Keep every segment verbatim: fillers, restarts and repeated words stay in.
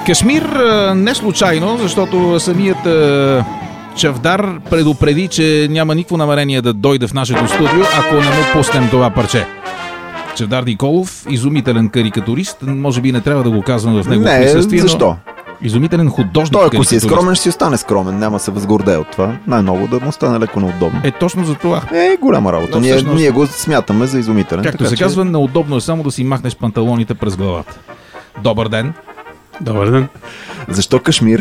Кашмир не случайно, защото самият Чавдар предупреди, че няма никакво намерение да дойде в нашето студио, ако не му пуснем това парче. Чавдар Николов, изумителен карикатурист, може би не трябва да го казвам в негово присъствие. Не, защо? Изумителен художник. Той, ако си е скромен, ще си остане скромен. Няма се възгордее от това. Най-много да му стане леко неудобно. Е, точно за това. Е, голяма работа. Но, ние, всъщност, ние го смятаме за изумителен. Както така, се че... казва, неудобно е само да си махнеш панталоните през главата. Добър ден. Добър ден. Защо Кашмир?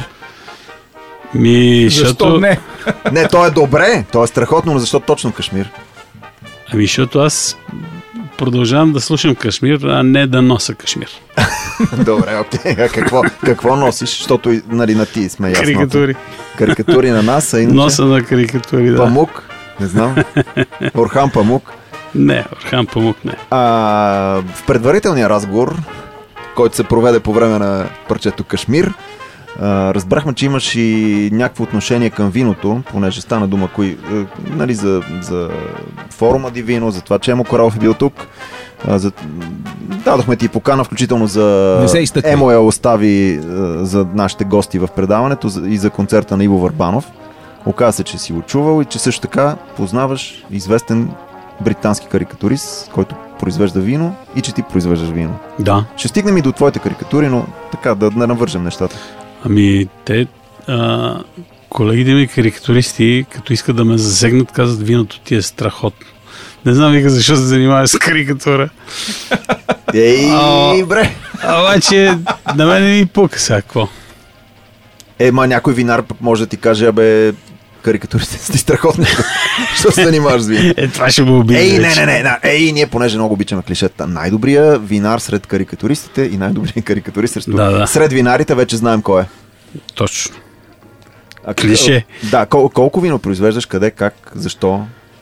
Ми, Защо защото... не? Не, то е добре. То е страхотно, но защо точно Кашмир? Ами, защото аз продължавам да слушам Кашмир, а не да нося Кашмир. Добре, окей. А какво, какво носиш? Защото, нали, на ти сме ясно. Карикатури. Карикатури на нас, а иначе... Носа на карикатури, да. Памук? Не знам. Орхан Памук? Не, Орхан Памук не. А, в предварителния разговор, който се проведе по време на парчето Кашмир, а, разбрахме, че имаш и някакво отношение към виното, понеже стана дума кои, а, нали, за, за форума Дивино, за това, че Емо Коралов е бил тук. А, за... Дадохме ти покана, включително за Емо я остави а, за нашите гости в предаването и за концерта на Иво Върбанов. Оказа се, че си го чувал и че също така познаваш известен британски карикатурист, който произвежда вино и че ти произвеждаш вино. Да. Ще стигнем и до твоите карикатури, но така, да, да навържем нещата. Ами, те, а, колегите ми карикатуристи, като искат да ме засегнат, казват, виното ти е страхотно. Не знам, вика, защо се занимаваш с карикатура. Ей, а, бре! Обаче, на мен не ми пука сега, какво? Е, ма някой винар пък може да ти каже, абе, карикатуристите си страхотни. Що се занимаваш с вино? Е, това ще го обидя. Ей, не, не, не, не, ей, ние понеже много обичаме клишета. Най-добрия винар сред карикатуристите и най-добрият карикатурист сред, да, да. сред винарите вече знаем кой е. Точно. А, Клише. Да, кол- колко вино произвеждаш, къде, как, защо?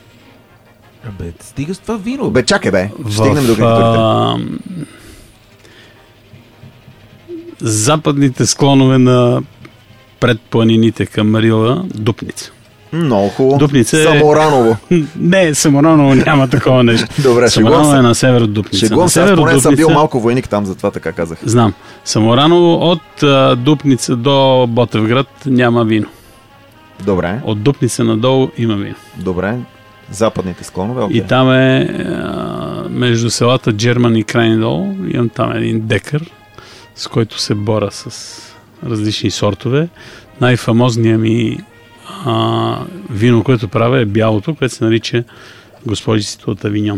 Бе, стига с това вино. Бе, чакай, бе. В, Стигнем до карикатурите. А... западните склонове на предпланините към Рила, Дупница. Много хубаво. Дупница е... Самораново. Не, Самораново няма такова нещо. Добре, Самораново е на север от Дупница. Шегувам се, аз поне Дупница... съм бил малко войник там, затова така казах. Знам. Самораново от а, Дупница до Ботевград няма вино. Добре. От Дупница надолу има вино. Добре. Западните склонове. Okay. И там е а, между селата Джерман и крайни долу. Имам там един декар, с който се боря с различни сортове. Най-фамозният ми а, вино, което правя, е бялото, което се нарича Госпожиците от Авиньон.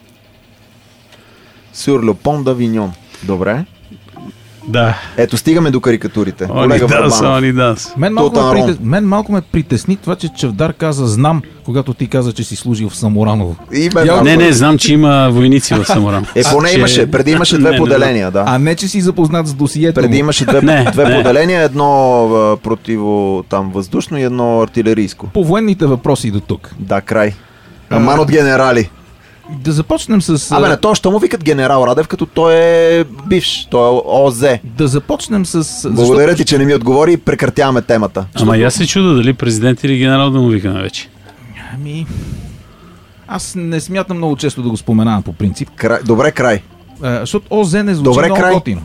Sur le pont d'Avignon. Добре. Да. Ето, стигаме до карикатурите. Они да са, они да са. Мен малко, ме притес... Мен малко ме притесни това, че Чавдар каза знам, когато ти каза, че си служил в Самораново. Я... Не, не, знам, че има войници в Самораново. Е, поне че... имаше, преди имаше две не, поделения, не, да. А не, че си запознат с досието. Преди имаше две, не, две не. поделения, едно а, противо там въздушно и едно артилерийско. По военните въпроси до тук. Да, край. Аман от генерали. Да започнем с... Абе, не, то ще му викат генерал Радев, като той е бивш, той е ОЗ. Да започнем с... Благодаря защото... ти, че не ми отговори и прекратяваме темата. Ама и аз се чуда дали президент или генерал да му викаме вече. Ами... Аз не смятам много често да го споменавам по принцип. Край... Добре, край. А, защото ОЗ не звучи Добре, много край. готино.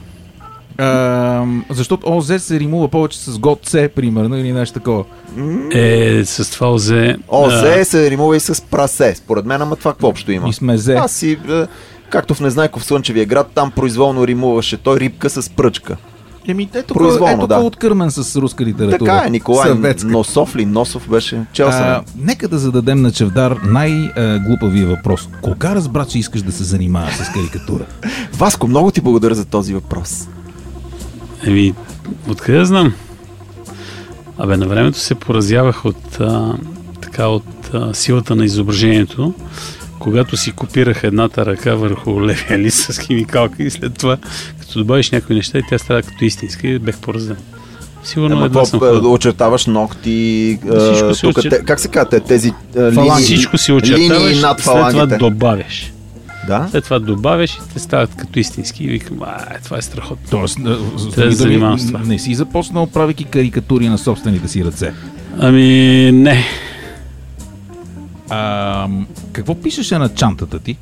А, защото ОЗ се римува повече с ГОТ-С, примерно, или нещо такова. Е, с това ОЗ... ОЗ а... се римува и с прасе. Според мен, ама това какво общо има? И сме Зе. Аз си, както в Незнайков Слънчевия град, там произволно римуваше той рибка с пръчка. Еми, ето произволно, ето да. Откърмен с руска литература. Така е, Николай Съветска. Носов ли? Носов беше Челсън. Нека да зададем на Чавдар най-глупавия въпрос. Кога разбра, че искаш да се занимаваш с карикатура? Васко, много ти благодаря за този въпрос. Еми, откъде да знам? Абе, на времето се поразявах от, а, така, от а, силата на изображението, когато си копирах едната ръка върху левия лист с химикалка и след това, като добавиш някои неща и тя става като истинска и бех поразен. Сигурно Ема, едва съм какво, очертаваш ногти, Всичко а, се тук, очер... те, как се казва, тези а, линии, всичко си очертаваш, над след това фалангите. добавяш. Да? След това добавяш и те стават като истински и викам, а, това е страхотно. Тоест, Трябва да занимавам с това. Не си започнал правейки карикатури на собствените си ръце. Ами, не. А, какво пишеше на чантата ти?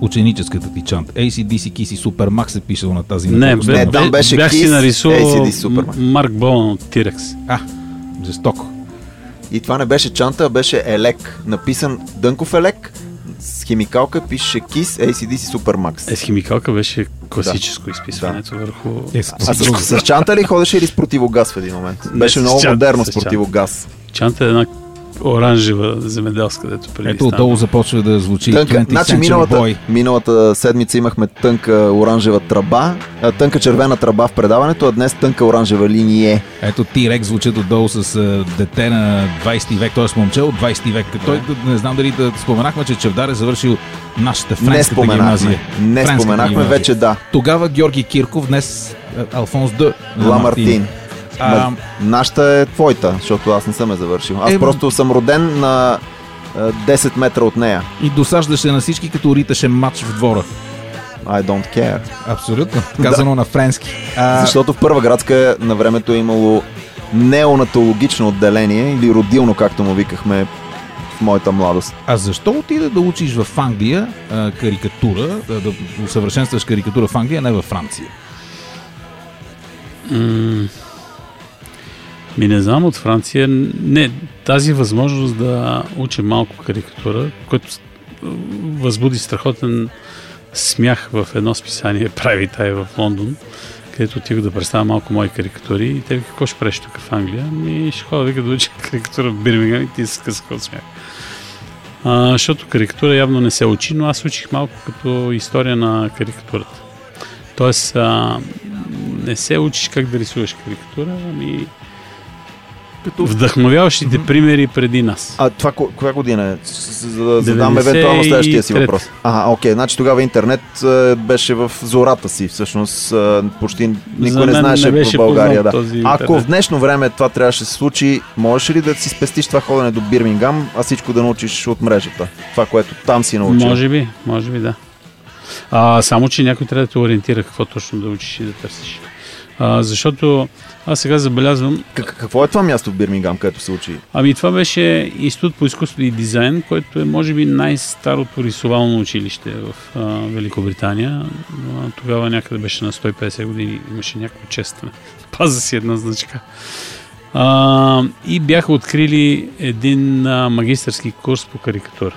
ученическата ти чанта? Ей Си Ди Си, Kiss и Supermax се пишело на тази. Не, на бе, там беше бях си Kiss, нарисувал Ей Си Ди Си, Supermax. Марк Болан от Тирекс. А, жестоко. И това не беше чанта, а беше елек. Написан Дънков елек, с химикалка пише Kiss, Ей Си Ди Си, Supermax. Е, с химикалка беше класическо да. изписването да. върху... Е, с, а с, с чанта ли ходеше или с противогаз в един момент? Не, беше много чанта, модерно с, с противогаз. Чанта е една оранжева земеделска, дето преди ето отдолу започва да звучи тънка, значи миналата, миналата седмица имахме тънка оранжева тръба, а, тънка червена тръба в предаването, а днес тънка оранжева линия. Ето T-Rex звучат отдолу с а, дете на двайсети век, т.е. момче от двайсети век. Той, не знам дали да споменахме, че Чавдар е завършил нашата френската не гимназия. Не френската споменахме, гимназия. вече да. Тогава Георги Кирков, днес Алфонс Д. Ламартин. А, нашата е твоята, защото аз не съм я завършил. Аз е, просто съм роден на десет метра от нея. И досаждаше на всички, като риташе матч в двора. I don't care. Абсолютно. Казано да. на френски. А... Защото в Първа градска на времето е имало неонатологично отделение или родилно, както му викахме в моята младост. А защо отида да учиш в Англия а, карикатура, да, да усъвършенстваш карикатура в Англия, а не във Франция? М- Ми не знам, от Франция. Не, тази възможност да уча малко карикатура, което възбуди страхотен смях в едно списание Прави тай в Лондон, където отивах да представя малко мои карикатури и те вика, какво ще правиш тук в Англия? Ми ще ходя вика да уча карикатура в Бирмингам и ти се скъсаха от смях. А, защото карикатура явно не се учи, но аз учих малко като история на карикатурата. Тоест, а, не се учиш как да рисуваш карикатура, ами като вдъхновяващите mm-hmm. примери преди нас. А това коя година е? За да задам евентуално следващия си въпрос. Ага, окей, значи тогава интернет е, беше в зората си, всъщност е, почти никой не знаеше не в България. Да. Ако в днешно време това трябваше да се случи, можеш ли да си спестиш това ходене до Бирмингам, а всичко да научиш от мрежата? Това, което там си научил? Може би, може би да. А, само, че някой трябва да те ориентира какво точно да учиш и да търсиш. А, защото аз сега забелязвам... Как, какво е това място в Бирмингам, където се учи? Ами това беше Институт по изкуство и дизайн, който е може би най-старото рисувално училище в а, Великобритания. А, тогава някъде беше на сто и петдесет години, имаше някакво честване. Паза си една значка. А, и бяха открили един а, магистърски курс по карикатура,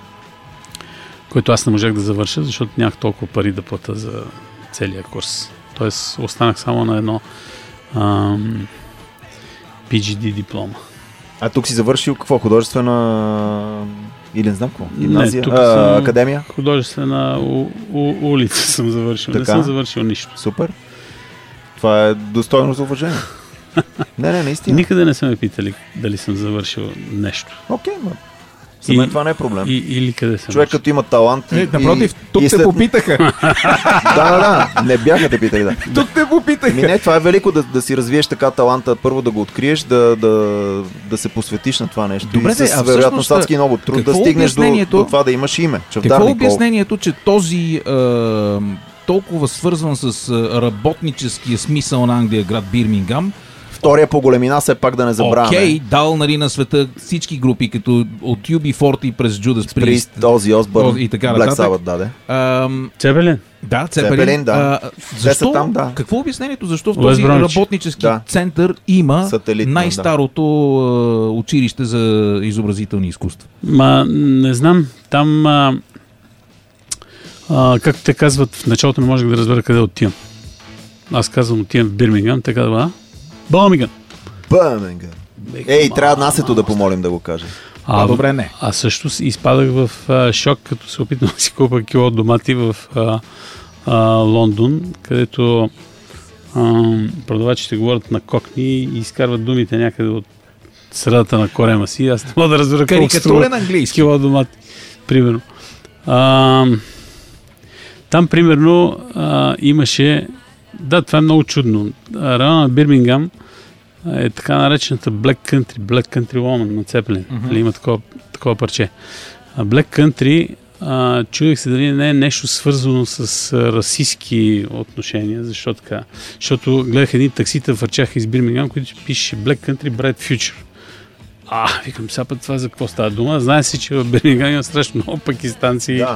който аз не можах да завърша, защото нямах толкова пари да плата за целия курс. Тоест останах само на едно ам, Пи Джи Ди диплома. А тук си завършил какво? Художествена... Или не знам какво? Гимназия? Не, тук а, съм академия? Художествена у, у, улица съм завършил. Така? Не съм завършил нищо. Супер. Това е достойно за уважение. не, не, наистина. Никъде не са ме питали дали съм завършил нещо. Окей, okay, за мен това не е проблем. И, или къде съм? Човек като има талант. Е, напротив, тук и те след... попитаха. да, да, да. Не бяха те питали, да. Тук те попитаха. Ми не, това е велико да, да си развиеш така таланта, първо да го откриеш, да, да, да се посветиш на това нещо. Добре, и с, а вероятно с адски много труд да стигнеш до, до това да имаш име. Чавдар какво е Николов. обяснението, че този е, толкова свързван с работническия смисъл на Англия град Бирмингам, втория по големина, все пак да не забравяме. Окей, okay, дал нали, на света всички групи, като от Ю Би форти през Judas Priest, Priest Ози Осбърн, и така Black нататък. Sabbath, даде. Ам... Цепелин? Да, Цепелин. Цепелин, да. А, защо, там, да. Какво е обяснението? Защо в този Лесбранич. работнически да. център има Сателитно, най-старото да. училище за изобразителни изкуства? Ма, не знам. Там, а, а, както те казват, в началото не можех да разбера къде отивам. Аз казвам, отивам в Бирмингам, те казват, а? Бирмингам. Бирмингам. Ей, трябва насето да помолим да го каже. А, а добре, не. А също изпадах в а, шок, като се опитам да си купа кило домати в а, а, Лондон, където а, продавачите говорят на кокни и изкарват думите някъде от средата на корема си. Аз не мога да разбера колко струва на английски. кило домати. Примерно. А, там, примерно, а, имаше... Да, това е много чудно. Района на Бирмингам е така наречената Black Country, Black Country Woman на Цепелин. Mm-hmm. Има такова, такова парче. А Black Country, а, чудех се дали не е нещо свързано с а, расистски отношения, защо така? Защото гледах едни таксита върчаха из Бирмингам, които пише Black Country, Bright Future. А, викам, сега път това за какво става дума? Знае си, че в Бирмингам има страшно много пакистанци да.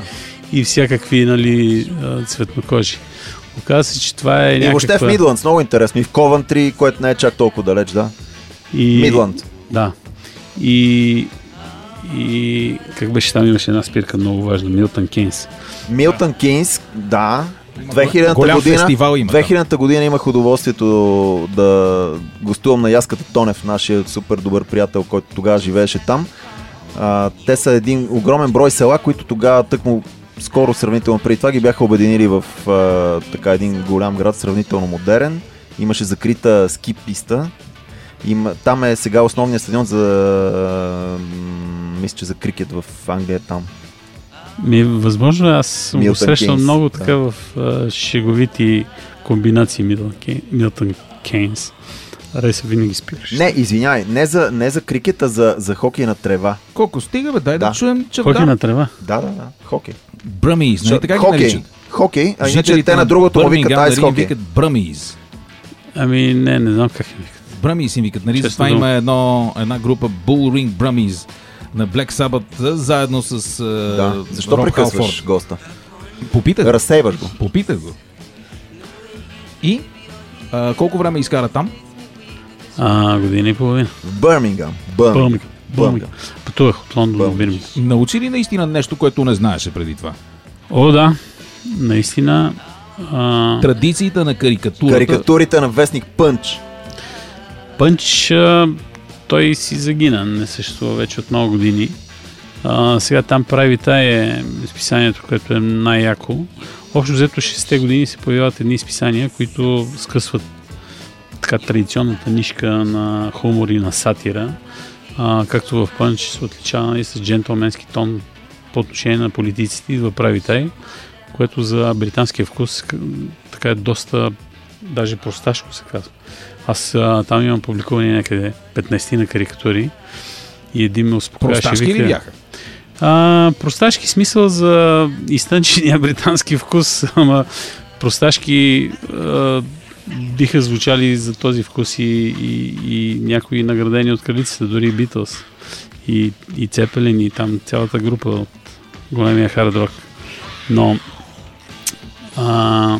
и всякакви, нали, цветнокожи. Оказва се, че това е някаква... И въобще в Мидландс, много интересно. И в Ковантри, което не е чак толкова далеч, да. И... Мидланд. Да. И... И как беше там, имаше една спирка много важна, Милтън Кейнс. Милтън Кейнс, да. две хилядната голям година, фестивал има. две хилядната година имах удоволствието да гостувам на Яската Тонев, нашия супер добър приятел, който тогава живееше там. А, те са един огромен брой села, които тогава тъкмо скоро сравнително преди това ги бяха обединили в а, така един голям град, сравнително модерен. Имаше закрита ски писта. Има, там е сега основният стадион за мисля, че за крикет в Англия там. Ми, възможно, аз съм го срещал много така да. в а, шеговити комбинации Милтън Кейнс. Милтън Кейнс. Рейса винаги спираш. Не, извиняй, не за, не за крикета, за, за хокей на трева. Колко стига, бе, дай да, да чуем Чавдар. Хокей на трева? Да, да, да, хокей. Бръмиз, нали така ги хокей. наричат? Хокей, а иначе те на другото му викат айс хокей. викат Бръмиз. Ами не, не знам как я викат. Бръмиз им викат, нали? Това има едно, една група Bull Ring Brummies на Black Sabbath, заедно с да. Защо Роб прекъсваш Халфорд. госта? Попитах. Разсейваш го. Попитах го. И а, колко време изкара там? А, година и половина. В Бърмингам. Бърмингам. Бърмингам. Пътувах от Лондон до Бирмингам. Научи ли наистина нещо, което не знаеше преди това? О, да. Наистина. А... Традициите на карикатурата. Карикатурите на вестник Пънч. Пънч, а, той си загина. Не съществува вече от много години. А, сега там прави тая изписанието, което е най-яко. Общо взето шестте години се появяват едни изписания, които скъсват така традиционната нишка на хумор и на сатира, а, както в Пънч се отличава и с джентълменски тон по отношение на политиците, идва прави тай, което за британския вкус така е доста даже просташко се казва. Аз а, там имам публикувани някъде петнайсет на карикатури и един ме успокояваше. Просташки ли бяха? А, просташки смисъл за изтънчения британски вкус, ама просташки а, биха звучали за този вкус и, и, и някои наградени от кралицата, дори Битълс и, и Цепелин и там цялата група от големия хард рок. Но а,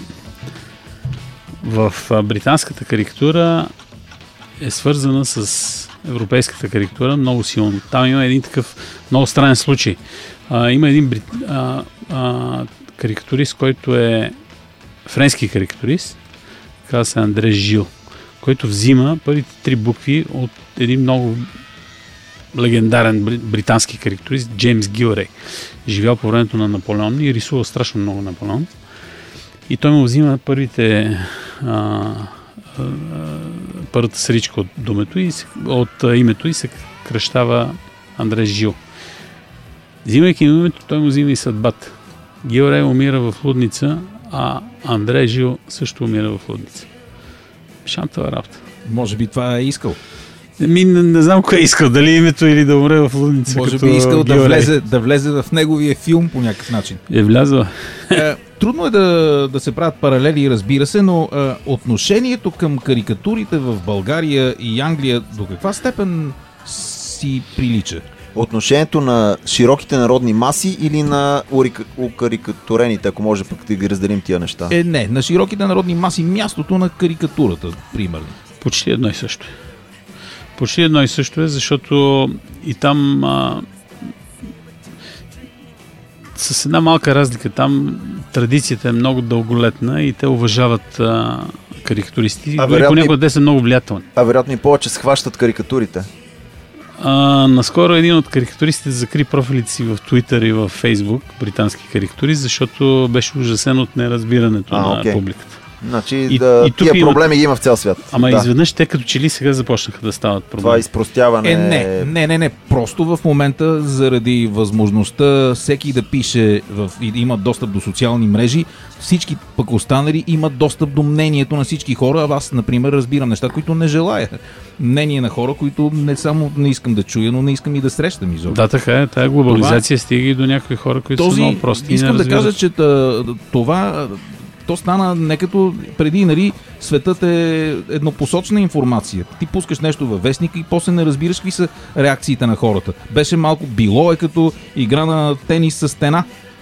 в а, британската карикатура е свързана с европейската карикатура много силно. Там има един такъв много странен случай. А, има един брит... а, а, карикатурист, който е френски карикатурист, казва се Андре Жил, който взима първите три букви от един много легендарен британски карикатурист Джеймс Гилрей. Живял по времето на Наполеон и рисувал страшно много Наполеон. И той му взима първите а, а, първата сричка от думето и от а, името и се кръщава Андре Жил. Взимайки името, той му взима и съдбата. Гилрей умира в лудница, а Андре Жил също умира в лудница. Шантова работа. Може би това е искал. Ми, не, не знам кое е искал, дали името или да умре в лудница. Може би искал да влезе, да влезе в неговия филм по някакъв начин. Е влязъл. Е, трудно е да, да се правят паралели, разбира се, но е, отношението към карикатурите в България и Англия до каква степен си прилича? Отношението на широките народни маси или на укарикатурените, ако може пък да ги разделим тия неща? Е, не, на широките народни маси мястото на карикатурата, примерно. Почти едно и също е. Почти едно и също е, защото и там а, с една малка разлика, там традицията е много дълголетна и те уважават а, карикатуристи. А дори понякога те са много влиятелни. А вероятно и повече схващат карикатурите. А, наскоро един от карикатуристите закри профилите си в Twitter и в Facebook, британски карикатурист, защото беше ужасен от неразбирането а, на окей. публиката. Значи и, да, и тия проблеми ги има в цял свят. Ама да. Изведнъж те като че ли сега започнаха да стават проблеми. Това изпростяване... Е, не, не, не, не. Просто в момента, заради възможността всеки да пише в, и има достъп до социални мрежи, всички пък останали имат достъп до мнението на всички хора. А аз, например, разбирам неща, които не желая. Мнение на хора, които не само не искам да чуя, но не искам и да срещам изобщо. Да, така е. Тая глобализация това... стига и до някои хора, които Този... са много прости. Искам да кажа, че това... То стана не като преди, нали, светът е еднопосочна информация. Ти пускаш нещо във вестника и после не разбираш какви са реакциите на хората. Беше малко било е като игра на тенис с стена.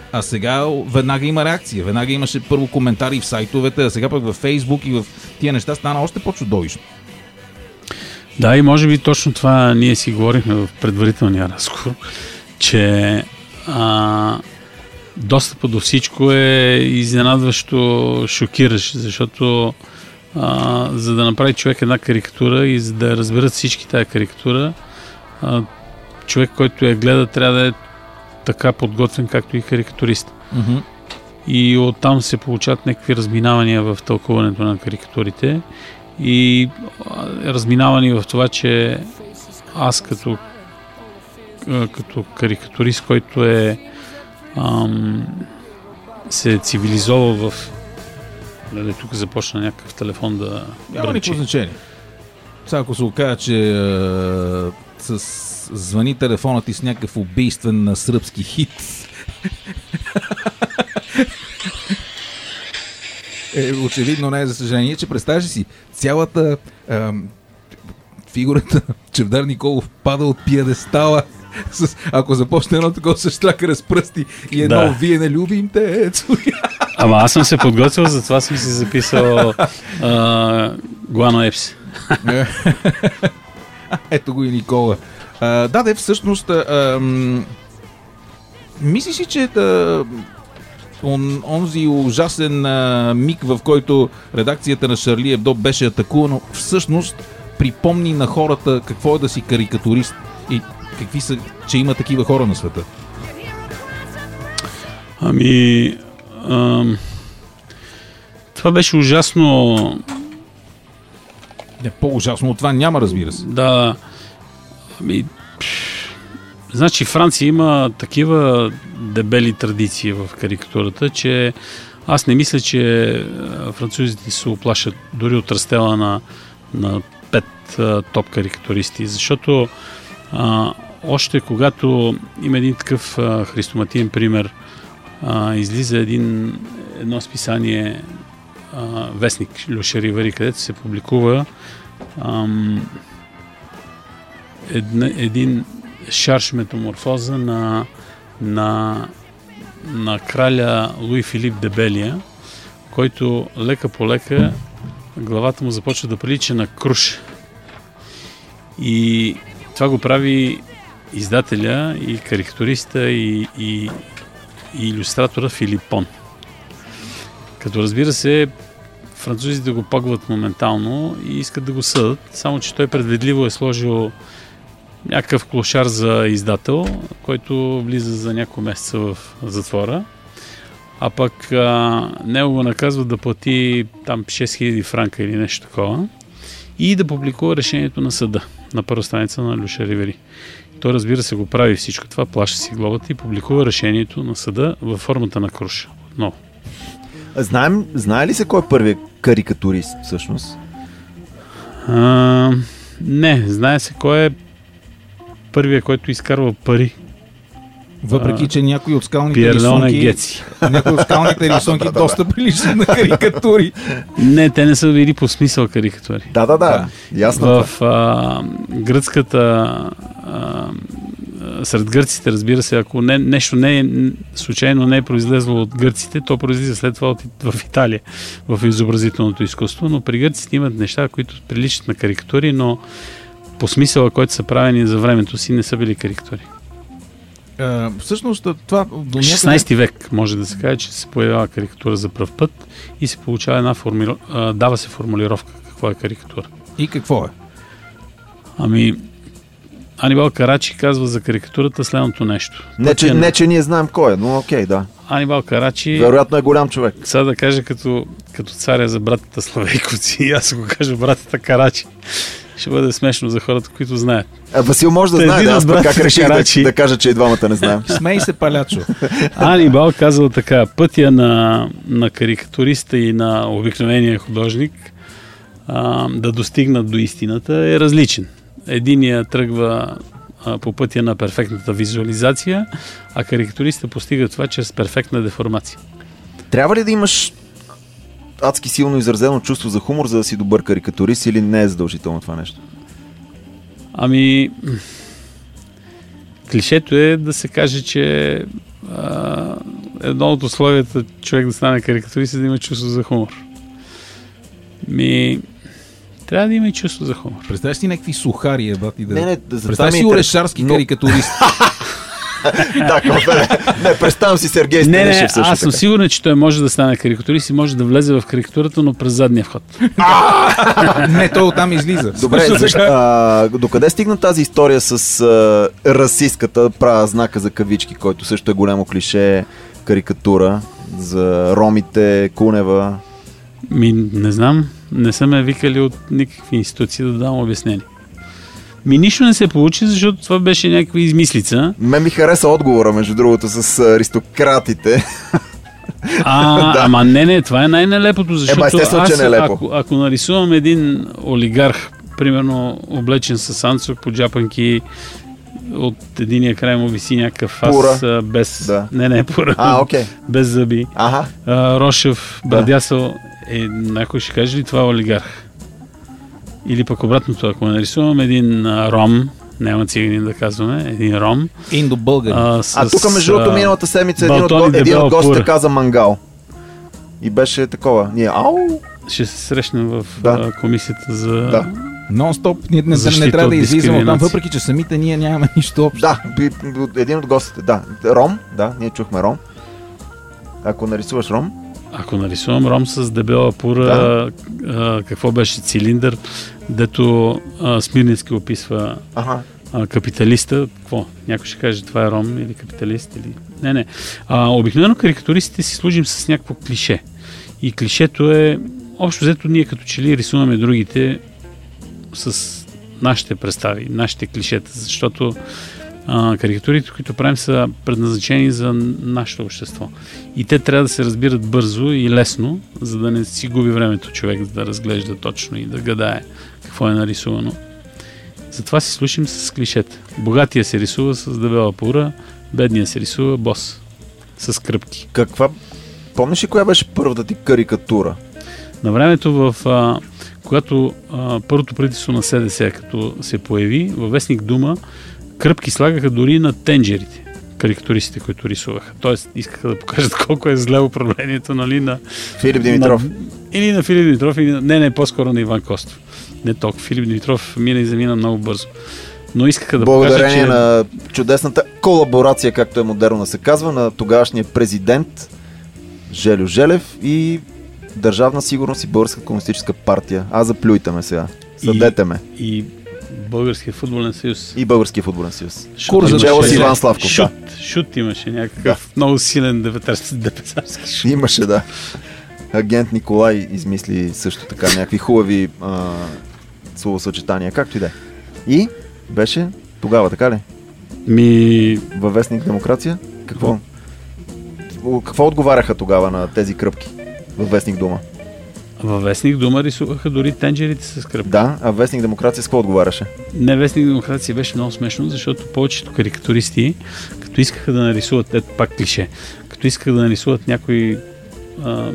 А сега веднага има реакция. Веднага имаше първо коментари в сайтовете, а сега пък във Фейсбук и в тия неща стана още по-чудовищно. Да, и може би точно това ние си говорихме в предварителния разговор, че а, достъпът до всичко е изненадващо шокиращ, защото а, за да направи човек една карикатура и за да разберат всички тая карикатура, а, човек, който я гледа, трябва да е така подготвен, както и карикатурист. Mm-hmm. И оттам се получават някакви разминавания в тълкуването на карикатурите и разминавания в това, че аз като като карикатурист, който е ам, се е цивилизовал в... Дали, тук започна някакъв телефон да няма никакво значение. Сега ако се окаже, че а, с звъни телефонът ти с някакъв убийствен на сръбски хит, е, очевидно не е за съжаление, че представяш си цялата ам, фигурата Чавдар Николов пада от пиедестала. С, ако започне едно такова същракъра с пръсти и едно да. Вие не любим те. Ама аз съм се подготвил, затова съм си записал а, Гуано Епс. Ето го и Никола. А, да, да, всъщност а, м- мислиш си, че а, он, онзи ужасен а, миг, в който редакцията на Шарли Ебдо беше атакувана, всъщност припомни на хората какво е да си карикатурист и какви са, че има такива хора на света? Ами... Ам, това беше ужасно... Не, по-ужасно от това няма, разбира се. Да. Ами... Пш, значи Франция има такива дебели традиции в карикатурата, че аз не мисля, че французите се оплашат дори от разстела на, на пет а, топ карикатуристи, защото а, още когато има един такъв а, хрестоматиен пример, а, излиза един, едно списание а, вестник Le Charivari, където се публикува ам, една, един шарж метаморфоза на, на, на краля Луи Филип де Белия, който лека по лека главата му започва да прилича на круш. И това го прави издателя и карикатуриста и, и, и илюстратора Филипон. Като разбира се, французите го пъгват моментално и искат да го съдат, само че той предвидливо е сложил някакъв клошар за издател, който влиза за няколко месеца в затвора, а пък а, него го наказват да плати там шест хиляди франка или нещо такова и да публикува решението на съда на първа страница на Le Charivari. Той, разбира се, го прави всичко това, плаща си глобата и публикува решението на съда във формата на круша. Но. Знаем, знае ли се кой е първият карикатурист всъщност? А, не, знае се кой е първият, който изкарва пари. Въпреки, че някои от скалните Пиерлеоне рисунки... Геци. Някои от скалните рисунки доста приличат на карикатури. Не, те не са били по смисъл карикатури. Да, да, да. Ясно. В а, гръцката... А, сред гърците, разбира се, ако не, нещо не е, случайно не е произлезло от гърците, то произлиза след това от, в Италия, в изобразителното изкуство, но при гърците имат неща, които приличат на карикатури, но по смисъла, който са правени за времето си, не са били карикатури. Uh, всъщност това до някъде... шестнайсети век може да се каже, че се появява карикатура за пръв път и се получава една формули... uh, дава се формулировка какво е карикатура. И какво е? Ами Анибал Карачи казва за карикатурата следното нещо. Не, че, не, че ние знаем кой е, но окей, да. Анибал Карачи... Вероятно е голям човек. Сега да кажа като, като царя за братята Славейковци и аз го кажа братята Карачи. Ще бъде смешно за хората, които знаят. А, Васил може да знае, да, аз пък как реших да, да кажа, че и двамата не знаем. Смей се, палячо. Анибал казва така: пътя на, на карикатуриста и на обикновения художник а, да достигнат до истината е различен. Единият тръгва а, по пътя на перфектната визуализация, а карикатуриста постига това чрез перфектна деформация. Трябва ли да имаш адски силно изразено чувство за хумор, за да си добър карикатурист, или не е задължително това нещо? Ами, клишето е да се каже, че а, едно от условията човек да стане карикатурист е да има чувство за хумор. Ми... Трябва да има и чувство за хумор. Представяш си някакви сухари, ебати да... Не, не, Представяш си орешарски но... карикатурист. Да, не, представям си Сергей Станишев. Не, не, също аз съм така. сигурен, че той може да стане карикатурист и може да влезе в карикатурата, но през задния вход. Не, той оттам излиза. Добре, защо, а, докъде стигна тази история с а, расистката, правя знака за кавички, който също е голямо клише, карикатура за ромите, Кунева? Ми, не знам, не са ме викали от никакви институции да дам обяснение. Ми нищо не се получи, защото това беше някаква измислица. Мен ми хареса отговора, между другото, с аристократите. А, Да. Ама не, не, това е най-нелепото, защото Ема, естествено, че аз, е нелепо. ако, ако нарисувам един олигарх, примерно облечен с анцук, поджапанки, от единия край му виси някакъв фас Пура. а, без... Да. Не, не, пура. А, окей. Без зъби. Ага. А, Рошев, брадясъл. Е, някой ще каже ли това е олигарх? Или пък обратното, ако нарисувам един а, ром, няма циганин да казваме, един ром. Индо-българин. А, с, А тук, между другото, миналата седмица един от, Балтони, го- един от дебела гостите пура. каза мангал. И беше такова. Ние, ау! Ще се срещнем в Да. а, комисията за... Да. Нон-стоп, ние не, не, Защита не трябва от да излизаме оттам, дискриминация. въпреки че самите ние нямаме нищо общо. Да, би- би- един от гостите, да. Ром, да, ние чухме Ром. Ако нарисуваш Ром, Ако нарисувам ром с дебела пура, Да. а, какво беше цилиндър, дето а, Смирницки описва ага. а, капиталиста, какво? Някой ще каже това е ром или капиталист или... Не, не. А, обикновено карикатуристите си служим с някакво клише. И клишето е, общо взето ние като че ли рисуваме другите с нашите представи, нашите клишета, защото а, карикатурите, които правим, са предназначени за нашето общество. И те трябва да се разбират бързо и лесно, за да не си губи времето човек да разглежда точно и да гадае какво е нарисувано. Затова си слушим с клишета. Богатия се рисува с дебела пура, бедния се рисува бос. С кръпки. Каква... Помниш ли коя беше първата ти карикатура? На времето, в, а, когато а, първото правителство на СДС, като се появи, във вестник Дума, кръпки слагаха дори на тенджерите, карикатуристите, които рисуваха. Тоест, искаха да покажат колко е зле управлението, нали, на... Филип Димитров. На, или на Филип Димитров, или на, не, не, по-скоро на Иван Костов. Не толкова. Филип Димитров мина и замина много бързо. Но искаха да Благодарение покажат, че... на чудесната колаборация, както е модерно да се казва, на тогавашния президент Желю Желев и Държавна сигурност и Българска комунистическа партия. А заплюйте ме сега. Съдете ме. И Българския футболен съюз. И Българския футболен съюз. Курс за Начало с души. Иван Славков. Шут, Да. шут имаше някакъв много силен депесарски шут. Имаше, да. Агент Николай измисли също така някакви хубави а, словосъчетания, както и да е. И беше тогава, така ли? Ми, Във вестник Демокрация? Какво? Какво отговаряха тогава на тези кръпки? Във вестник Дума. във вестник Дума рисуваха дори тенджерите с кръпки. Да, а вестник Демокрация с какво отговаряше? Не, вестник Демокрация беше много смешно, защото повечето карикатуристи, като искаха да нарисуват, ето пак клише, като искаха да нарисуват някой, а,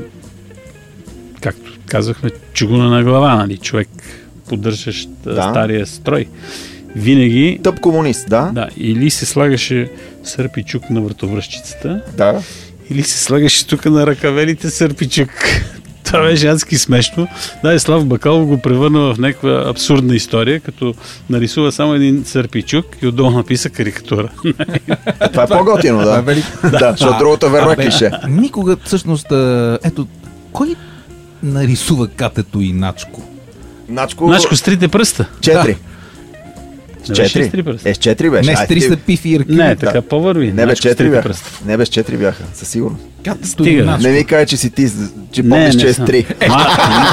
както казахме, чугуна на глава, нали, човек поддържащ Да. да. стария строй, винаги, Тъп комунист, да? да, или се слагаше сърпичук на вратовръщицата, Да. или се слагаше тук на ръкавелите сърпичук. Това беше адски смешно. Да, и Слав Бакалов го превърна в някаква абсурдна история, като нарисува само един сърпичук и отдолу написа карикатура. Това е по-готино, Това е да. велико. Да, защото другото верно е Абе, клише. Никога, всъщност, а, ето, кой нарисува Катето и Начко? Начко, Начко с трите пръста. четири. С Не беше четири. с три пръста. Е, с четири беше. Не, с Ай, триста ти- пифи и ръки. Не, така по-върви. Не, бе, Начко с четири трите бяха. пръста. Не, бе, с четири бяха, със сигурност. Катето и Стига. Начко. Не ми кажа, че си ти, че Не, помниш, не че е с съм. три. Ма-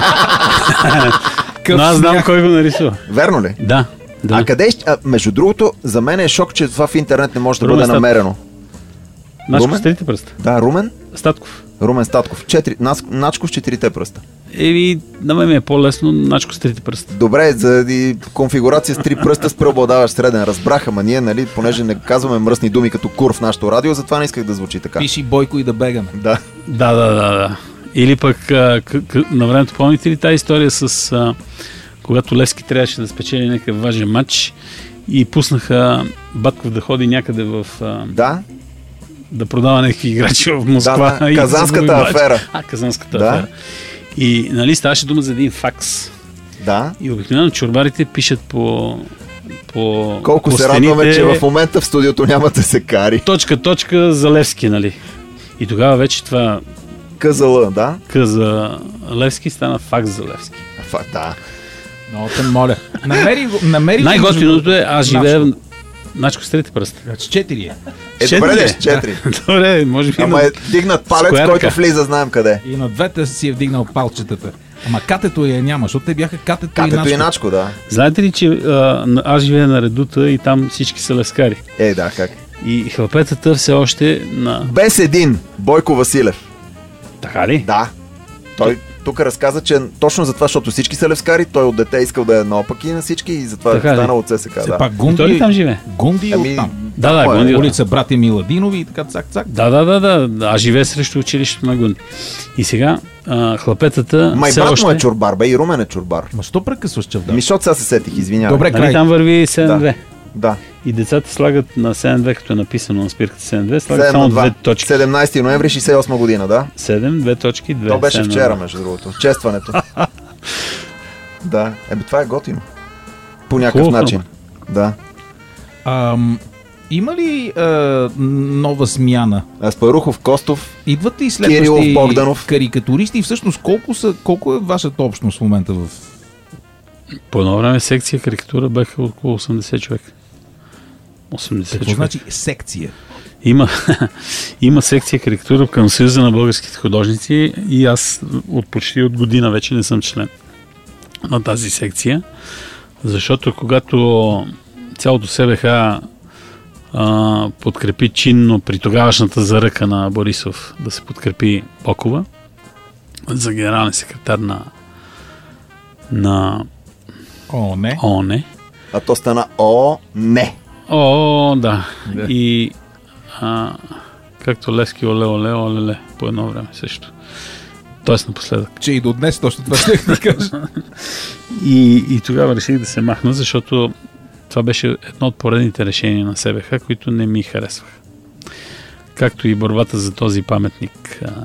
Но аз знам кой го нарисува. Верно ли? Да. да. А къде е? А, между другото, за мен е шок, че това в интернет не може да Румен бъде Статков. намерено. Начко Румен? с трите пръста. Да, Румен? Статков. Румен Статков. Четири. Нас, Начко с четирите пръста. Еми, на мен ми е по-лесно Начко с трите пръста. Добре, заради конфигурация с три пръста с преобладаващ среден. Разбраха, ма ние, нали, понеже не казваме мръсни думи като кур в нашото радио, затова не исках да звучи така. Пиши Бойко и да бегаме. Да. Да, да, да, да. Или пък а, к- к- на времето помните ли тази история с а, когато Левски трябваше да спечели някакъв важен матч и пуснаха Батков да ходи някъде в, а, Да. да продава някакви играчи в Москва. Да, да, и Казанската да афера. А, Казанската Да. афера. И нали ставаше дума за един факс. Да. И обикновено чорбарите пишат по по Колко по се стените, радваме, че в момента в студиото няма да се кари. точка, точка за Левски, нали? И тогава вече това Къзала, да? К за Левски стана факс за Левски. Факт, да. Много те моля. Намери го. Намери Най-готиното е, аз живея Начко. Начко с трите пръста. С четири е. Е, добре, де, с четири. Добре, може би. Ама на- е дигнат палец, Скоя който ръка. влиза, знаем къде. И на двете си е вдигнал палчетата. Ама катето я няма, защото те бяха катето, Катето и и начко. начко, да. Знаете ли, че а, на- аз живея на Редута и там всички са лескари. Е, да, как. И хлапетата все още на... Без един, Бойко Василев. Така ли? Да. Той тук разказа, че точно за това, защото всички са левскари, той от дете искал да е наопаки на всички и затова е Така ли? станал от ССК. Все Да. пак И той ли Гунди, там живее? Гунди е Ами, оттам. Да, да, Там е, Гунди. Улица Братя Миладинови и така цак-цак. Да, да, да, да, да. Аз живея срещу училището на Гунди. И сега а, хлапетата Май все брат още... му е чорбар, бе, и Румен е чорбар. Ма що прекъсваш чавдар? Ми, защото сега се сетих, извинявай. Добре, Нали край. там върви седем две. Да. И децата слагат на седем две, като е написано на спирката седем две, слагат седем само на два. две точки. седемнайсети ноември шейсет и осма година, да? седем, две точки, две. То беше седем на вчера, два. между другото. Честването. Да. Еми, това е готино. По някакъв Хубаво. начин. Да. Ам, има ли а, нова смяна? Аспарухов, Костов, Идват ли Кирилов, следващи Богданов. карикатуристи? И всъщност колко, са, колко е вашата общност в момента в... По едно време секция карикатура бяха около осемдесет човека. осемдесет Какво човека. значи секция? Има, има секция карикатура към Съюза на българските художници и аз от почти от година вече не съм член на тази секция, защото когато цялото СБХ а, подкрепи чинно при тогавашната заръка на Борисов да се подкрепи Бокова за генерален секретар на на О, не. ООН. а то стана О, не. О, да. Да. И а, както Левски, оле, оле, оле, по едно време също. Тоест напоследък. Че и до днес точно това ще ти кажа. И, и тогава реших да се махна, защото това беше едно от поредните решения на СБХ, които не ми харесваха. Както и борбата за този паметник, а,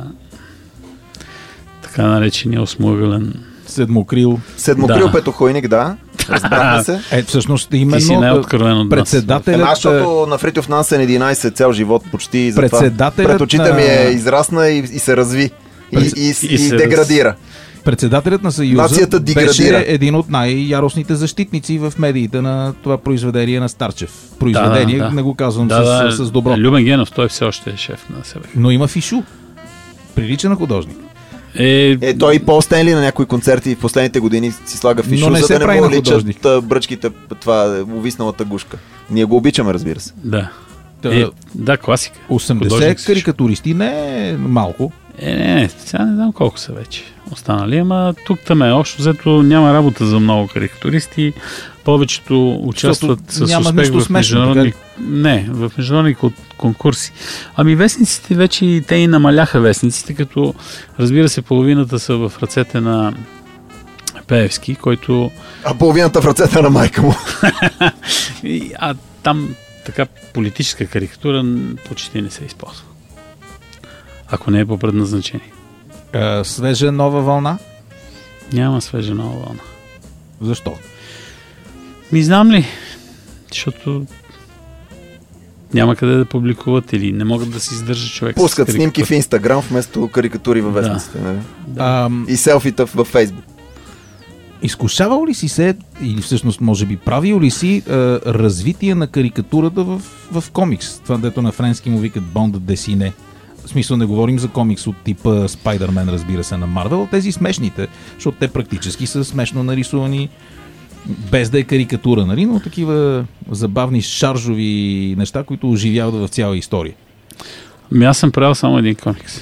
така наречения осмоъгълен. Седмокрил. Седмокрил Да. петохойник, да. Разбрахме се. Е, всъщност Ти си именно най-откровен от нас. председателят... Една, защото на Фритьоф Нансен единайсет цял живот почти и затова Председателят пред очите ми на- е израсна и, и се разви. И, Пред- и, и, и се и деградира. Председателят на Съюза Нацията деградира. беше един от най-яростните защитници в медиите на това произведение на Старчев. Произведение, Да, да, да. не го казвам Да, с, да, с добро. Любен Генов, той все още е шеф на СБХ. Но има фишу. Прилича на художник. Е, Е, той и Пол Стенли на някои концерти в последните години си слага фишу, Но не за се да не прави му на художник. личат а, бръчките, това е, увисналата гушка. Ние го обичаме, разбира се. да. Та, Е, да, класика. осемдесет художник си. карикатуристи не е малко. Е, не, не, сега не знам колко са вече останали, ама тук там е. Общо взето няма работа за много карикатуристи. Повечето участват Защото с няма успех нищо в смешно, международни... Не, в международни кон- конкурси. Ами вестниците вече и те и намаляха вестниците, като разбира се половината са в ръцете на Пеевски, който... А половината в ръцете на майка му. И, а там така политическа карикатура н- почти не се използва. Ако не е по предназначение. Е, свежа нова вълна. Няма свежа нова вълна. Защо? Ми знам ли, защото няма къде да публикуват или не могат да си издържа човек. с Пускат карикатура. снимки в Инстаграм вместо карикатури във Да. вестниците. Нали? Ам, И селфита във Фейсбук. изкушавал ли си се, или всъщност може би правил ли си е, развитие на карикатурата в, в комикс? Това, дето на френски му викат Бонд десине. В смисъл не говорим за комикс от типа Спайдермен, разбира се, на Марвел, тези смешните, защото те практически са смешно нарисувани, без да е карикатура, нали? Но такива забавни шаржови неща, които оживяват в цяла история. Ами аз съм правил само един комикс.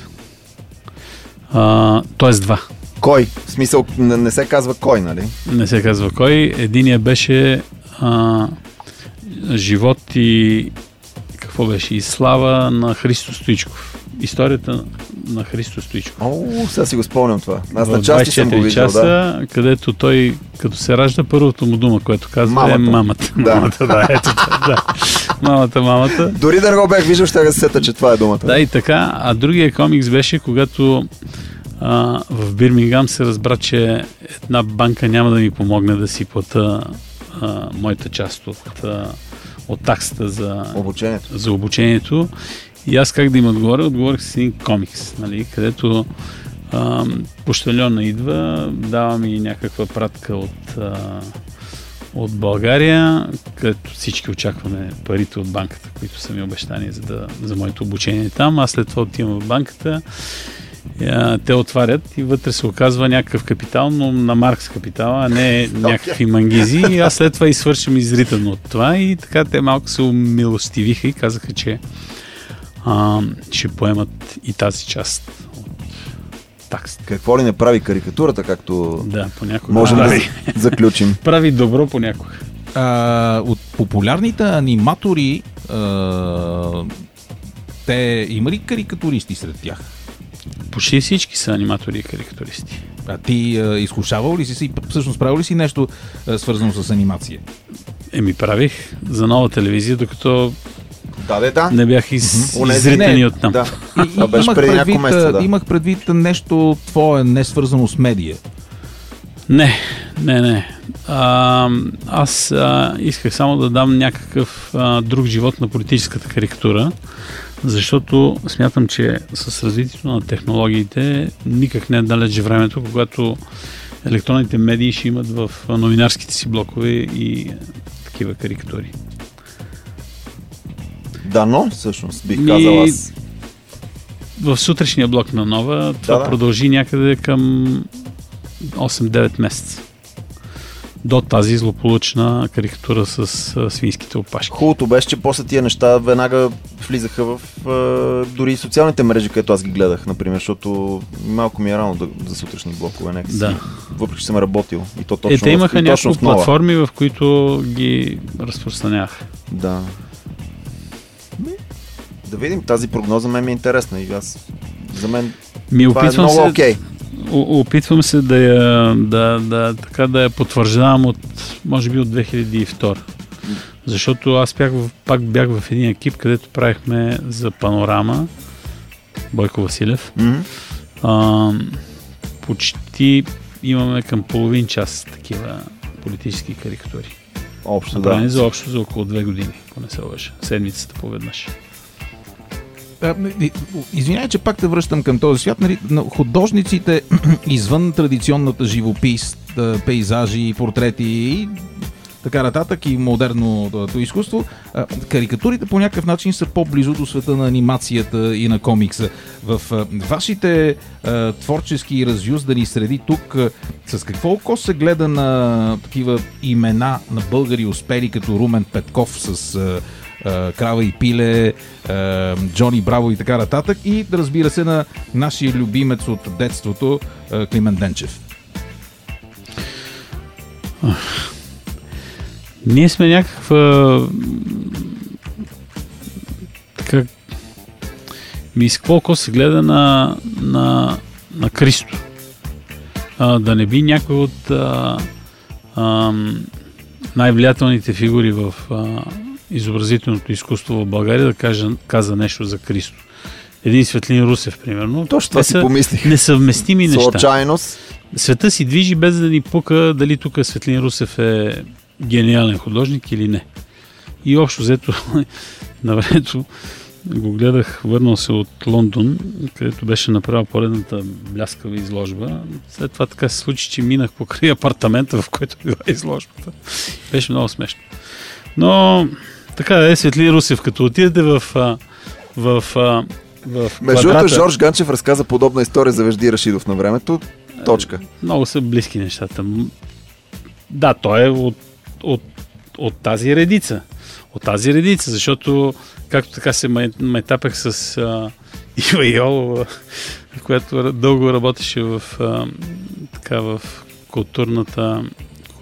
А, тоест два. Кой? В смисъл, не, не се казва кой, нали? Не се казва кой. Единия беше а, живот и какво беше? И слава на Христо Стоичков. историята на Христо Стоичков. О, сега си го спомням това. Аз В на части съм го виждал, часа, да. където той, като се ражда, първото му дума, което казва Мамата. е мамата. Да. Мамата, да, ето, да. Мамата, мамата. Дори да не го бях виждал, ще да се сета, че това е думата. Да, и така. А другия комикс беше, когато а, в Бирмингам се разбра, че една банка няма да ми помогне да си плата а, моята част от, а, от таксата за Обучението. за обучението. И аз как да им отговоря? Отговорих с един комикс, нали, където а, пощальона идва, дава ми някаква пратка от, а, от България, където всички очакваме парите от банката, които са ми обещани за, да, за моето обучение там. Аз след това отивам в банката, а, те отварят и вътре се оказва някакъв капитал, но на Маркс капитала, а не някакви мангизи. И аз след това и свършим изритано от това и така те малко се умилостивиха и казаха, че а, ще поемат и тази част от таксата. Какво ли не прави карикатурата, както Да, понякога. можем да прави, заключим? прави добро понякога. А, от популярните аниматори, а, те има ли карикатуристи сред тях? Почти всички са аниматори и карикатуристи. А ти а, изкушавал ли си си, всъщност правил ли си нещо а, свързано с анимация? Еми правих за нова телевизия, докато Да, да, да. не бях из, Унези- изритани не, от там. Да. И, и, Това беше имах, преди предвид, няколко месеца, да. имах предвид нещо твое, не свързано с медия. Не, не, не. А, аз а, исках само да дам някакъв а, друг живот на политическата карикатура, защото смятам, че с развитието на технологиите никак не е далеч времето, когато електронните медии ще имат в новинарските си блокове и такива карикатури. Да, но всъщност бих Ми, казал аз. В сутрешния блок на Нова това да. продължи някъде към осем-девет месеца. До тази злополучна карикатура с а, свинските опашки. Хубавото беше, че после тия неща веднага влизаха в а, дори социалните мрежи, където аз ги гледах, например, защото малко ми е рано да, за сутрешни блокове. Някакси, Да. въпреки че съм работил. И то точно, Е, те имаха и точно няколко в Нова. платформи, в които ги разпространяваха. Да. Да видим, тази прогноза ме е интересна и аз, за мен Ми това е опитвам много се, окей. о- опитвам се да я, да, да, така да я потвърждавам от, може би от две хиляди и втора. Защото аз бях в, пак бях в един екип, където правихме за Панорама, Бойко Василев. Мгм. А, почти имаме към половин час такива политически карикатури. Общо Направени да. за общо за около две години, ако не се лъжа. Седмицата поведнъж. А, и- Извинявай, че пак те връщам към този свят. Нали, на художниците извън традиционната живопис, да, пейзажи, портрети и така нататък и модерното изкуство, а, карикатурите по някакъв начин са по-близо до света на анимацията и на комикса. В а, вашите а, творчески разюздани среди тук, а, с какво око се гледа на такива имена на българи успели, като Румен Петков с а, а, Крава и пиле, а, Джони Браво и така нататък, и да, разбира се, на нашия любимец от детството а, Климент Денчев? Ние сме някаква така ми с какво око се гледа на, на, на Кристо. А, да не би някой от а, а, най-влиятелните фигури в а, изобразителното изкуство в България да каже, каза нещо за Кристо. Един Светлин Русев, примерно. Точно това Те си са помислих. несъвместими неща. Случайност. Света си движи без да ни пука дали тук Светлин Русев е гениален художник или не. И общо взето на времето го гледах, върнал се от Лондон, където беше направил поредната бляскава изложба. След това така се случи, че минах покрай апартамента, в който била изложбата. Беше много смешно. Но така е, Светлин Русев, като отидете в в, в, в Между квадрата, другото, Жорж Ганчев разказа подобна история за Вежди Рашидов на времето. Точка. много са близки нещата. Да, той е от, от, от тази редица. От тази редица, защото както така се майтапех с а, Ива Йолова, която дълго работеше в, а, така, в културната,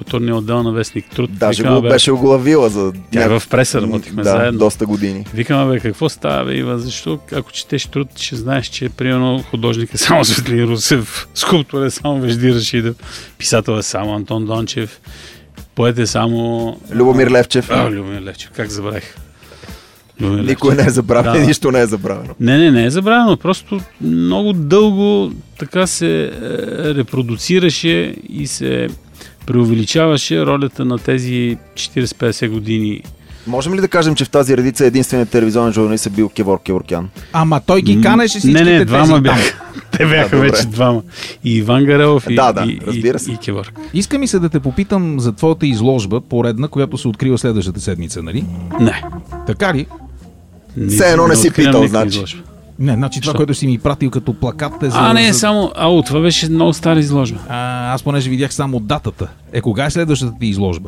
културния отдел на Вестник Труд. Даже Викаме, го бе, беше оглавила за... тя няк- в преса работихме да, заедно. доста години. Викаме, бе, какво става, бе, Ива? Защо, ако четеш Труд, ще знаеш, че примерно художник е само Светлин Русев, скулптор е само Вежди Рашидов, писател е само Антон Дончев, поет е само... Любомир Левчев. А, Любомир Левчев, как забравих? Любомир Никой Левчев. не е забравен, Да. нищо не е забравено. Не, не, не е забравено. Просто много дълго така се е, репродуцираше и се преувеличаваше ролята на тези четирийсет-петдесет години. Можем ли да кажем, че в тази редица единственият телевизионен журналист е бил Кевор Кеворкян? Ама той ги канеше всичките Не, не, тези двама там. бяха. Те бяха Да, вече добре. двама. И Иван Гарелов, и, Да, да, и, разбира и, се. и Кеворк. Иска ми се да те попитам за твоята изложба, поредна, която се открива следващата седмица, нали? Не. Така ли? Все едно не си откривам питал, никаква значи. изложба. Не, значи това, Що? което си ми пратил като плакат е за... А, не, за... само... Ало, това беше много стара изложба. А, аз понеже видях само датата. Е, кога е следващата ти изложба?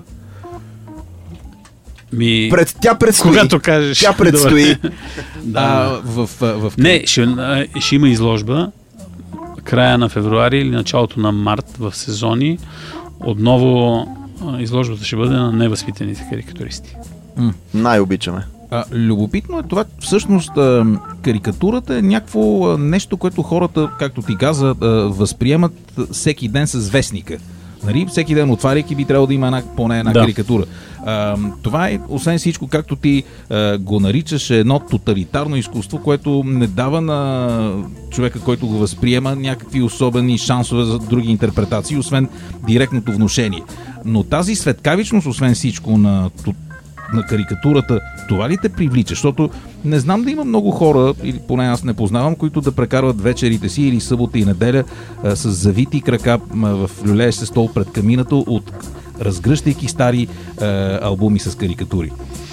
Ми... Пред, тя предстои. Когато кажеш. Тя предстои. Да. А, в, в, в... Не, ще, а, ще има изложба края на февруари или началото на март в сезони. Отново а, изложбата ще бъде на невъзпитаните карикатуристи. Най-обичаме. А, любопитно е това, всъщност а, карикатурата е някакво а, нещо, което хората, както ти каза, а, възприемат всеки ден с вестника. Нали? Всеки ден отваряйки би трябвало да има една, поне една Да. карикатура. А, това е, освен всичко, както ти а, го наричаш, едно тоталитарно изкуство, което не дава на човека, който го възприема, някакви особени шансове за други интерпретации, освен директното внушение. Но тази светкавичност, освен всичко, на на карикатурата, това ли те привлича? Защото не знам да има много хора, или поне аз не познавам, които да прекарват вечерите си или събота и неделя а, с завити крака а, в люлеещ се стол пред камината, от разгръщайки стари а, албуми с карикатури.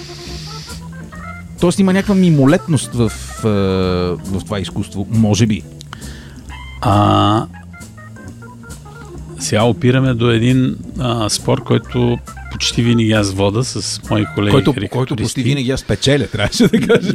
Тоест има някаква мимолетност в, а, в това изкуство, може би. А, сега опираме до един а, спор, който почти винаги аз вода с мои колеги Който, карикатуристи. който почти винаги аз печеля, трябваше да кажа.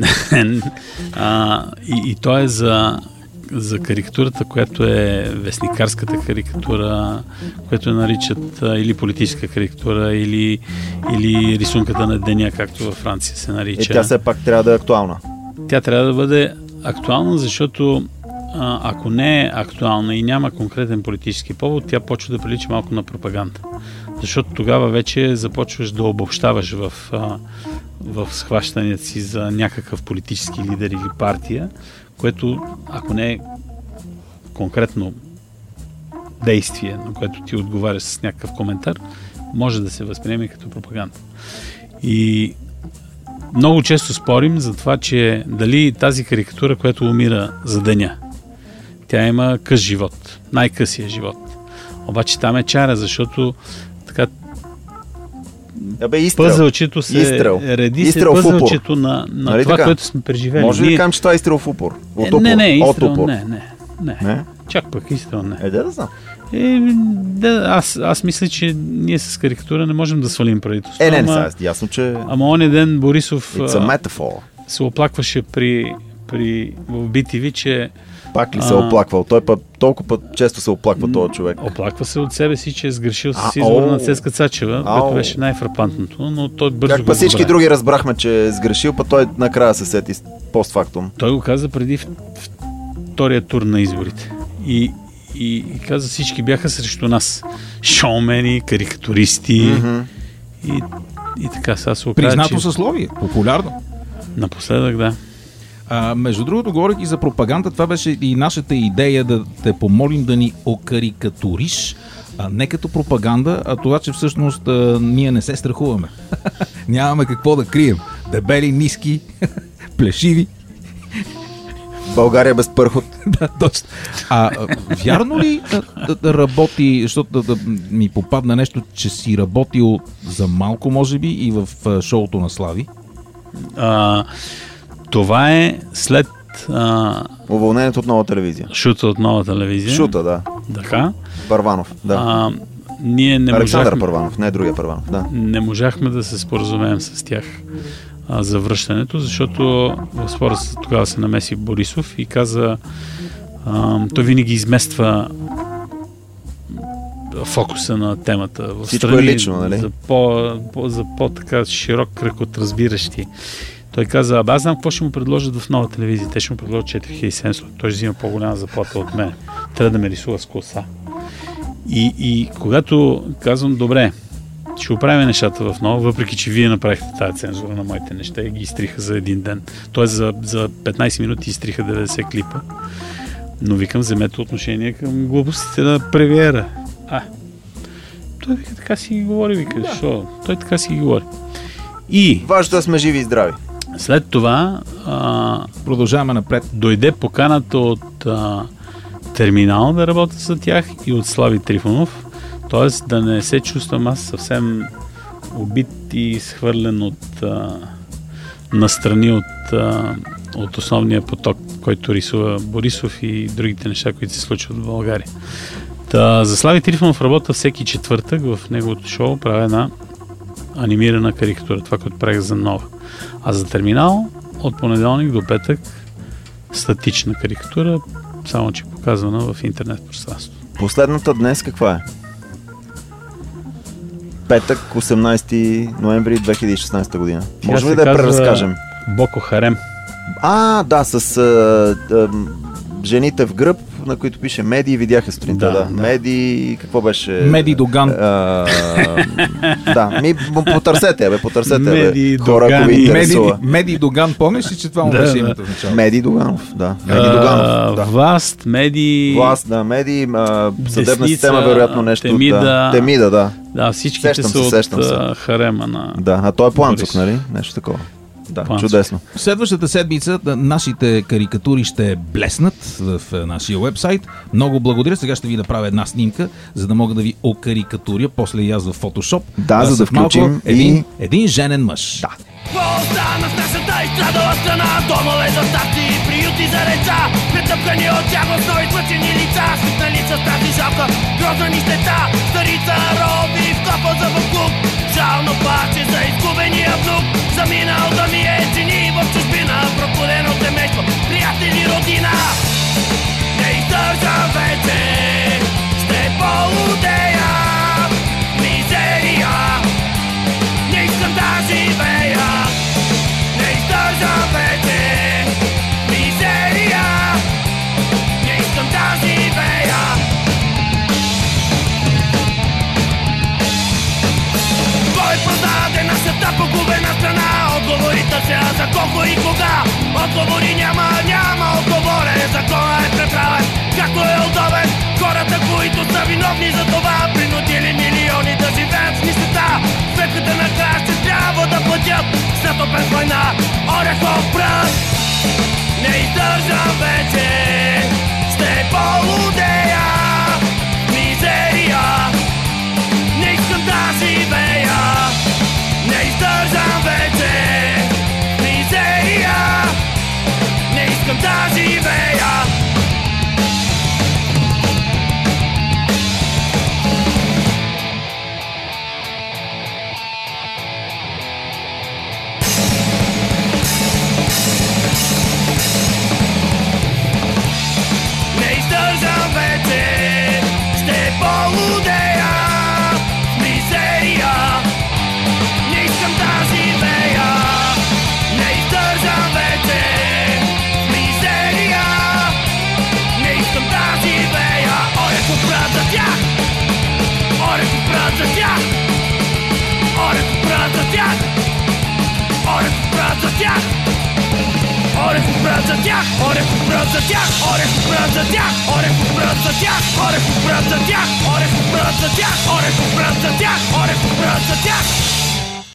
а, и, и то е за, за карикатурата, която е вестникарската карикатура, която наричат а, или политическа карикатура, или, или рисунката на деня, както във Франция се И нарича. тя все пак трябва да е актуална. Тя трябва да бъде актуална, защото а, ако не е актуална и няма конкретен политически повод, тя почва да прилича малко на пропаганда. Защото тогава вече започваш да обобщаваш в, а, в схващанията си за някакъв политически лидер или партия, което, ако не е конкретно действие, на което ти отговаряш с някакъв коментар, може да се възприеме като пропаганда. И много често спорим за това, че дали тази карикатура, която умира за деня, тя има къс живот, най-късия живот. Обаче там е чара, защото така Абе, изстрел. пъзълчето се Изстрел. реди Изстрел се в упор. пъзълчето на, на Нали това, така? което сме преживели. Може ли да Ние- кажем, че това е изстрел в упор? От упор? Е, не, не, От изстрел, упор. не, не, не, Не? Чак пък изстрел, не. Е, да да знам. Е, да, аз, аз мисля, че ние с карикатура не можем да свалим правителството. Е, не, не, ама, сега, ясно, че ама оня ден Борисов it's a а, metaphor. се оплакваше при, при в би ти ви, че Пак ли се е А. оплаквал? Той път, толкова път често се оплаква този човек. оплаква се от себе си, че е сгрешил А, с избора о. на Цецка Цачева, Ау. което беше най-фрапантното, но той бързо Как го па всички забрави. други разбрахме, че е сгрешил, па той накрая се сети постфактум. Той го каза преди в- втория тур на изборите. И, и, и каза, всички бяха срещу нас. Шоумени, карикатуристи Мгм. и, и така сега се оказа, Признато че съсловие, популярно. напоследък, да. А, между другото, говорейки за пропаганда, това беше и нашата идея да те помолим да ни окарикатуриш, а не като пропаганда, а това, че всъщност а, ние не се страхуваме. Нямаме какво да крием. Дебели, ниски, плешиви. България без пърхот. Да, точно. А, а вярно ли а, да, да работи, защото да, да ми попадна нещо, че си работил за малко, може би, и в а, шоуто на Слави? А, това е след а, Уволнението от нова телевизия. шута от нова телевизия. Шута, да. Така. Първанов, да. А, ние не Александър можахме, Първанов, не другия Първанов, да. не можахме да се споразумеем с тях а, за връщането, защото в спора с- тогава се намеси Борисов и каза, а, той винаги измества фокуса на темата. В Всичко страни, е лично, нали? За по, по, за по-така широк кръг от разбиращи. Той каза, абе аз знам какво ще му предложат в нова телевизия. Те ще му предложат четири хиляди и седемстотин. Той ще взима по-голяма заплата от мен. Трябва да ме рисува с коса. И, и когато казвам, добре, ще оправим нещата в нова, въпреки че вие направихте тази цензура на моите неща и ги изтриха за един ден. Тоест за, за петнайсет минути изтриха деветдесет клипа. Но викам, вземете отношение към глупостите на премиера. А, той вика, така си ги говори, вика, да. Защо? Той така си ги говори. И важно да сме живи и здрави. След това а, продължаваме напред. Дойде поканата от а, Терминал да работя за тях и от Слави Трифонов. Т.е. да не се чувствам аз съвсем убит и схвърлен от а, настрани от, а, от основния поток, който рисува Борисов и другите неща, които се случват в България. Та, за Слави Трифонов работа всеки четвъртък в неговото шоу, правя една анимирана карикатура, това, което правих за нова. А за Терминал от понеделник до петък статична карикатура, само че показвана в интернет пространството. Последната днес каква е? Петък, осемнайсети ноември две хиляди и шестнайсета година. Тя може ли да я преразкажем? Боко Харем. А, да, с а, а, жените в гръб, на които пише Меди, видяха сутринта, да. да. да. Меди, какво беше? Меди Доган. А, да, ми потърсете, бе, потърсете, Меди бе, хора, ако ви интересува. Меди, Меди Доган, помниш ли, че това му да, беше да. името в началото? Меди Доганов, да. Меди Доганов, да. Власт, Меди... Власт, да, Меди, а, съдебна Десница, система, вероятно нещо. Темида, да. Темида, да. Да, всичките сещам са се, сещам от се. Харема на... Да, а той е Планцук, нали? Нещо такова. Да, Планцук. Чудесно. Следващата седмица нашите карикатури ще блеснат в нашия уебсайт. Много благодаря. Сега ще ви направя една снимка, за да мога да ви окарикатуря после и аз в Photoshop. Да, за да включим един, един женен мъж. Да. Остана в нашата изстрадала страна, домове за старци и приюти за деца, претъпкани от тях основи измъчени лица, свикнали с тази жалка, грозна нищета, старица роби в копа за въвкук, жално плаче за изгубения внук, заминал да ми е жени в чужбина, пропудено семейство, приятели, родина. Не издържам вече, ще полудея, мизерия, не искам да живея. Не издържам вече, мизерия, не искам да живея. Кой продаде нашата погубена страна? Отговорите се, за колко и кога? Отговори няма, няма отговорен. Законът е преправен, както е удобен. Хората, които са виновни за това, принудили милиони да живеят в нищета. Светката накрая ще трябва да платят с натопен с война орехов пръст. Не издържам вече, ще полудея, мизерия, не искам да живея. Не издържам вече, мизерия, не искам да живея. Не издържам вече, ще полудея, мизерия, не искам да живея. Не издържам вече, мизерия, не искам да живея. Орехов прът за тях, орехов прът за тях, орехов прът за тях, орехов прът за тях. Орехов прът за тях, орехов прът за тях, орехов прът за тях, орехов прът за тях, орехов прът за тях, орехов прът за тях, орехов прът за тях, орехов прът за тях.